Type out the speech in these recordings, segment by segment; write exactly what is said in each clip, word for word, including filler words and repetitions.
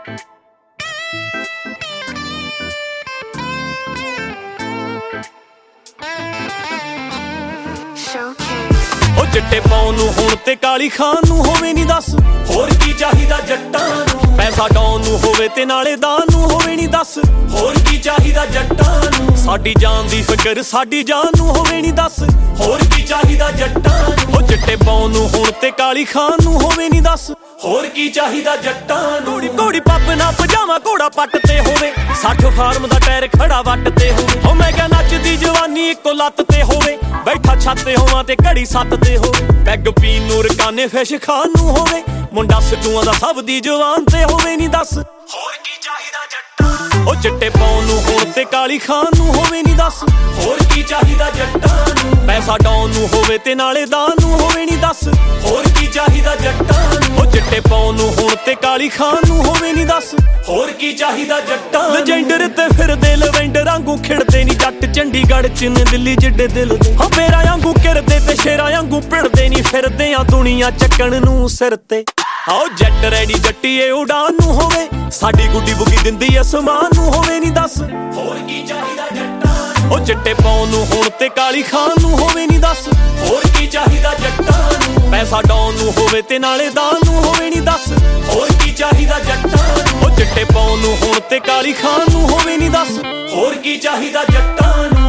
ਉਹ ਚਿੱਟੇ ਪਾਉਣ ਨੂੰ ਹੁਣ ਤੇ ਕਾਲੀ ਖਾਨ ਨੂੰ ਹੋਵੇ ਨੀ ਦੱਸ ਹੋਰ ਕੀ ਚਾਹੀਦਾ ਜੱਟਾਂ ਨੂੰ। ਪੈਸਾ ਡਾਉਣ ਨੂੰ ਹੋਵੇ ਤੇ ਨਾਲੇ ਦਾਨ ਨੂੰ ਹੋਵੇ ਨੀ ਦੱਸ ਹੋਰ ਕੀ ਚਾਹੀਦਾ ਜੱਟਾਂ ਨੂੰ। ਸਾਡੀ ਜਾਨ ਦੀ ਫਿਕਰ ਸਾਡੀ ਜਾਨ ਨੂੰ ਹੋਵੇ ਨੀ ਦੱਸ ਹੋਰ ਕੀ ਚਾਹੀਦਾ ਜੱਟਾਂ ਨੂੰ। ਉਹ ਚਿੱਟੇ ਪਾਉਣ ਨੂੰ ਹੁਣ ਤੇ ਕਾਲੀ ਖਾਨ ਨੂੰ ਹੋਵੇ ਨੀ ਦੱਸ ਹੋਰ ਕੀ ਚਾਹੀਦਾ ਜੱਟਾਂ ਨੂੰ। ਘੋੜੀ ਘੋੜੀ ਪੱਪ ਨਾ ਪਜਾਮਾ ਘੋੜਾ ਪੱਟ ਤੇ ਹੋਵੇ ਸੱਠ ਫਾਰਮ ਦਾ ਟਾਇਰ ਖੜਾ ਵੱਟ ਤੇ ਹੋਵੇ ਉਹ ਮੈਂ ਕਿਹਾ ਨੱਚਦੀ ਜਵਾਨੀ ਇੱਕੋ ਲੱਤ ਤੇ ਹੋਵੇ ਬੈਠਾ ਛੱਤ ਤੇ ਹੋਵਾਂ ਤੇ ਘੜੀ ਸੱਤ ਤੇ ਹੋਵੇ ਪੈਗ ਪੀਣ ਨੂੰ ਰਕਾਨੇ ਫਿਸ਼ ਖਾਨ ਨੂੰ ਹੋਵੇ ਮੁੰਡਾ ਸਿੱਧੂਆਂ ਦਾ ਸਭ ਦੀ ਜਵਾਨ ਤੇ ਹੋਵੇ ਨੀ ਦੱਸ ਹੋਰ ਕੀ ਚਾਹੀਦਾ ਜੱਟਾਂ ਨੂੰ। ਉਹ ਚਿੱਟੇ ਪਾਉਣ ਨੂੰ ਹੁਣ ਤੇ ਕਾਲੀ ਖਾਨ ਨੂੰ ਹੋਵੇ ਨੀ ਦੱਸ ਹੋਰ ਕੀ ਚਾਹੀਦਾ ਜੱਟਾਂ ਨੂੰ। ਪੈਸਾ ਡਾਉਣ ਨੂੰ ਹੋਵੇ ਤੇ ਨਾਲੇ ਦਾਨ ਨੂੰ ਹੋਵੇ ਨੀ ਦੱਸ ਹੋਰ ਕੀ ਚਾਹੀਦਾ ਜੱਟਾਂ ਨੂੰ। ਉਹ ਚਿੱਟੇ ਪਾਉਣ ਨੂੰ ਹੁਣ ਤੇ ਕਾਲੀ ਖਾਨ ਨੂੰ ਹੋਵੇ ਨੀ ਦੱਸ ਹੋਰ ਕੀ ਚਾਹੀਦਾ ਜੱਟਾਂ ਨੂੰ। ਲੈਜੈਂਡਰ ਤੇ ਫਿਰਦੇ ਲਵੈਂਡਰ ਵਾਂਗੂ ਖਿੜਦੇ ਨੀ ਜੱਟ ਚੰਡੀਗੜ੍ਹ ਚ ਨੇ ਦਿੱਲੀ ਜਿੱਡੇ ਦਿਲ ਦੇ ਹਾਂ ਮੇਰਾ ਵਾਂਗੂ ਕਿਰਦੇ ਤੇ ਸ਼ੇਰਾਂ ਵਾਂਗੂ ਭਿੜਦੇ ਨੀ ਫਿਰਦੇ ਆ ਦੁਨੀਆ ਚੱਕਣ ਨੂੰ ਸਿਰ ਤੇ ਆਓ ਜੱਟ ਰੈਡੀ ਜੱਟੀਏ ਉਡਾਨ ਨੂੰ ਹੋਵੇ ਸਾਡੀ ਗੁੱਡੀ ਬੁੱਗੀ ਦਿੰਦੀ ਅਸਮਾਨ ਨੂੰ ਹੋਵੇ ਨੀ ਦੱਸ ਹੋਰ ਕੀ ਚਾਹੀਦਾ ਜੱਟਾਂ ਨੂੰ। ਉਹ ਚਿੱਟੇ ਪਾਉਣ ਨੂੰ ਹੁਣ ਤੇ ਕਾਲੀ ਖਾਨ ਨੂੰ ਹੋਵੇ ਨੀ ਦੱਸ ਹੋਰ ਕੀ ਚਾਹੀਦਾ ਜੱਟਾਂ ਨੂੰ। ਪੈਸਾ ਡਾਉਣ ਨੂੰ ਹੋਵੇ ਤੇ ਨਾਲੇ ਦਾਨ ਨੂੰ ਹੋਵੇ ਨੀ ਦੱਸ ਹੋਰ ਕੀ ਚਾਹੀਦਾ ਜੱਟਾਂ ਨੂੰ। ਉਹ ਚਿੱਟੇ ਪਾਉਣ ਨੂੰ ਹੁਣ ਤੇ ਕਾਲੀ ਖਾਨ ਨੂੰ ਹੋਵੇ ਨੀ ਦੱਸ ਹੋਰ ਕੀ ਚਾਹੀਦਾ ਜੱਟਾਂ ਨੂੰ।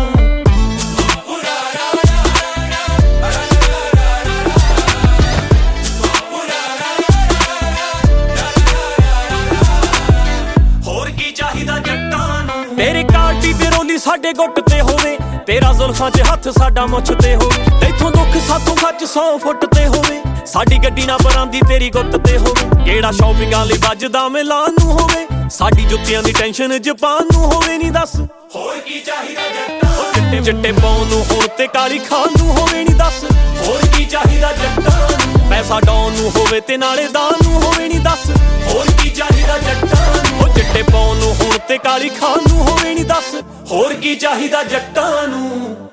ਹੋਰ ਕੀ ਚਾਹੀਦਾ ਜੱਟਾਂ ਨੂੰ। ਤੇਰੇ ਕਾਟੀ ਤੇ ਰੋਲੀ ਸਾਡੇ ਗੁੱਟ ਤੇ ਹੋਵੇ ਤੇਰਾ ਜ਼ੁਲਫਾਂ 'ਚ ਹੱਥ ਸਾਡਾ ਮੁੱਛ ਤੇ ਹੋਵੇ ਤੈਥੋਂ ਦੁੱਖ ਸਾਥੋਂ ਖੱਚ ਸੌ ਫੁੱਟ ਤੇ ਹੋਵੇ ਸਾਡੀ ਗੱਡੀ ਨਾ ਪਰਾਂਦੀ ਤੇਰੀ ਗੁੱਤ ਤੇ ਹੋਵੇ ਕਿਹੜਾ ਸ਼ੌਪਿੰਗਾਂ ਲਈ ਵੱਜਦਾ ਮਿਲਾਨ ਨੂੰ ਹੋਵੇ ਸਾਡੀ ਜੁੱਤੀਆਂ ਦੀ ਟੈਨਸ਼ਨ ਜਪਾਨ ਨੂੰ ਹੋਵੇ ਨੀ ਦੱਸ ਹੋਰ ਕੀ ਚਾਹੀਦਾ ਜੱਟਾਂ ਨੂੰ। ਚਿੱਟੇ ਚਿੱਟੇ ਪਾਉਣ ਨੂੰ ਹੁਣ ਤੇ ਕਾਲੀ ਖਾਨ ਨੂੰ ਹੋਵੇ ਨੀ ਦੱਸ ਹੋਰ ਕੀ ਚਾਹੀਦਾ ਜੱਟਾਂ ਨੂੰ। ਪੈਸਾ ਡਾਉਣ ਨੂੰ ਹੋਵੇ ਤੇ ਨਾਲੇ ਦਾਨ ਨੂੰ ਹੋਵੇ ਨੀ ਦੱਸ ਹੋਰ ਕੀ ਚਾਹੀਦਾ ਜੱਟਾਂ ਨੂੰ। ਉਹ ਚਿੱਟੇ ਪਾਉਣ ਨੂੰ ਹੁਣ ਤੇ ਕਾਲੀ ਖਾਨ ਨੂੰ ਹੋਵੇ ਨੀ ਦੱਸ ਹੋਰ ਕੀ ਚਾਹੀਦਾ ਜੱਟਾਂ ਨੂੰ।